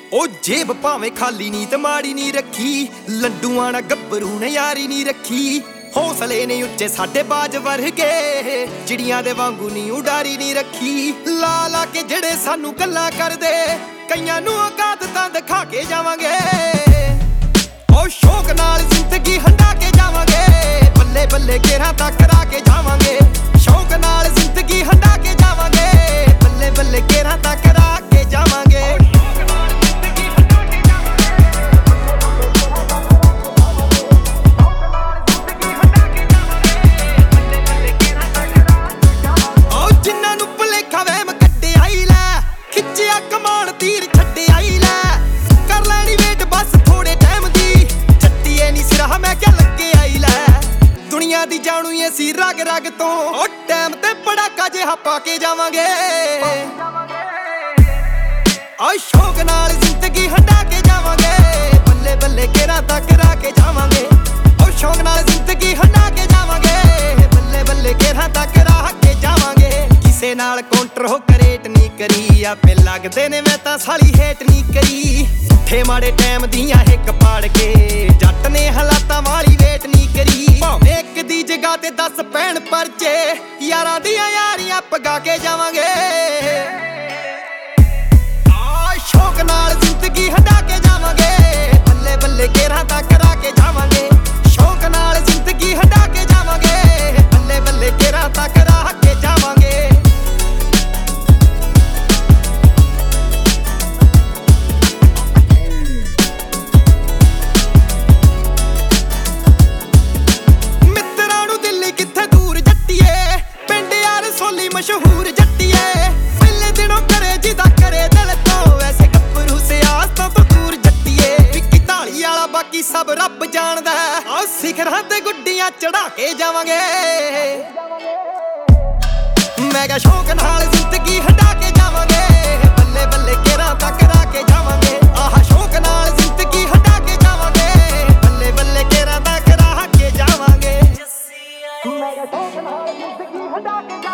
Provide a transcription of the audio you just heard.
ਉਹ ਜੇਬ ਭਾਵੇਂ ਖਾਲੀ ਨੀ ਤੇ ਮਾੜੀ ਨੀ ਰੱਖੀ, ਲੰਡੂਆਂ ਨਾਲ ਗੱਭਰੂ ਨੇ ਯਾਰੀ ਨੀ ਰੱਖੀ। ਹੌਸਲੇ ਨੇ ਉੱਚੇ ਸਾਡੇ ਬਾਜ ਵਰਗੇ, ਚਿੜੀਆਂ ਦੇ ਵਾਂਗੂ ਨੀ ਉਡਾਰੀ ਨੀ ਰੱਖੀ। ਲਾ ਲਾ ਕੇ ਜਿਹੜੇ ਸਾਨੂੰ ਗੱਲਾਂ ਕਰਦੇ, ਕਈਆਂ ਨੂੰ ਔਕਾਤ ਤਾਂ ਦਿਖਾ ਕੇ ਜਾਵਾਂਗੇ। ਉਹ ਸ਼ੌਕ ਨਾਲ ਜ਼ਿੰਦਗੀ ਹੰਡਾ ਕੇ ਜਾਵਾਂਗੇ, ਬੱਲੇ ਬੱਲੇ ਘੇਰਾ ਤੱਕ ਕਰਾ ਕੇ ਜਾਵਾਂਗੇ। ਸ਼ੌਕ ਨਾਲ ਜ਼ਿੰਦਗੀ ਹੰਡਾ ਕੇ ਜਾਵਾਂਗੇ, ਬੱਲੇ ਬੱਲੇ ਘੇਰਾ ਤੱਕ ਕਰਾ ਕੇ ਜਾਵਾਂਗੇ। ਦੀ ਜਾਣੂ ਅਸੀਂ ਰਗ ਰਗ ਤੋਂ, ਉਹ ਟਾਈਮ ਤੇ ਪੜਾਕਾ ਜਿਹਾ ਪਾ ਕੇ ਜਾਵਾਂਗੇ। ਆ ਸ਼ੌਕ ਨਾਲ ਜ਼ਿੰਦਗੀ ਹੰਡਾ ਕੇ ਜਾਵਾਂਗੇ, ਬੱਲੇ ਬੱਲੇ ਘੇਰਾ ਤੱਕ ਕਰਾ ਕੇ ਜਾਵਾਂਗੇ। ਉਹ ਸ਼ੌਕ ਨਾਲ ਜ਼ਿੰਦਗੀ ਹੰਡਾ ਕੇ ਜਾਵਾਂਗੇ, ਬੱਲੇ ਬੱਲੇ ਘੇਰਾ ਤੱਕ ਕਰਾ ਕੇ ਜਾਵਾਂਗੇ। ਕਿਸੇ ਨਾਲ ਕਾਉਂਟਰ ਹੋ ਕਰੇਟ ਨਹੀਂ ਕਰੀ, ਆਪੇ ਲੱਗਦੇ ਨੇ ਮੈਂ ਤਾਂ ਸਾਲੀ ਹੇਟ ਨਹੀਂ ਕਰੀ। ਠੇ ਮਾੜੇ ਟਾਈਮ ਦੀਆਂ ਹਿੱਕ ਪਾੜ ਕੇ, ਜੱਟ ਨੇ ਹਾਲਾਤਾਂ ਵਾਲੀ ਵੇਟ ਨਹੀਂ ਕਰੀ। ਭਾਵੇਂ ਇੱਕ ਦੀ ਜਗ੍ਹਾ ਤੇ 10 ਪੈਣ ਪਰਚੇ, ਯਾਰਾਂ ਦੀਆਂ ਯਾਰੀਆਂ ਪਗਾ ਕੇ ਜਾਵਾਂਗੇ। ਆ ਸ਼ੌਕ ਨਾਲ ਜ਼ਿੰਦਗੀ ਹੰਡਾ ਕੇ ਜਾਵਾਂਗੇ, ਬੱਲੇ ਬੱਲੇ ਘੇਰਾ ਤੱਕ ਕਰਾ ਕੇ ਜਾਵਾਂਗੇ। ਸ਼ੌਕ ਨਾਲ ਜ਼ਿੰਦਗੀ ਹੰਡਾ ਕੇ ਜਾਵਾਂਗੇ, ਬੱਲੇ ਬੱਲੇ ਘੇਰਾ ਤੱਕ ਕਰਾ ਕੇ ਜਾਵਾਂਗੇ। ਮਸ਼ਹੂਰ ਜੱਟੀਏ ਪਹਿਲੇ ਦਿਨੋਂ ਕਰੇ ਜਿਹਦਾ ਕਰੇ ਦਿਲ ਤੋਂ, ਵੈਸੇ ਗੱਭਰੂ ਸਿਆਸ ਤੋਂ ਦੂਰ ਜੱਟੀਏ। ਵਿੱਕੀ ਢਾਲੀ ਵਾਲਾ ਬਾਕੀ ਸਭ ਰੱਬ ਜਾਣਦਾ, ਆ ਸਿਖਰਾਂ ਤੇ ਗੁੱਡੀਆਂ ਚੜਾ ਕੇ ਜਾਵਾਂਗੇ। ਮੈਂ ਕਿਹਾ ਸ਼ੌਕ ਨਾਲ ਜ਼ਿੰਦਗੀ ਹੰਡਾ ਕੇ ਜਾਵਾਂਗੇ, ਬੱਲੇ ਬੱਲੇ ਘੇਰਾ ਤੱਕ ਕਰਾ ਕੇ ਜਾਵਾਂਗੇ। ਆਹ ਸ਼ੌਕ ਨਾਲ ਜ਼ਿੰਦਗੀ ਹੰਡਾ ਕੇ ਜਾਵਾਂਗੇ, ਬੱਲੇ ਬੱਲੇ ਘੇਰਾ ਤੱਕ ਕਰਾ ਕੇ ਜਾਵਾਂਗੇ। ਮੈਂ ਕਿਹਾ ਸ਼ੌਕ ਨਾਲ ਜ਼ਿੰਦਗੀ ਹੰਡਾ ਕੇ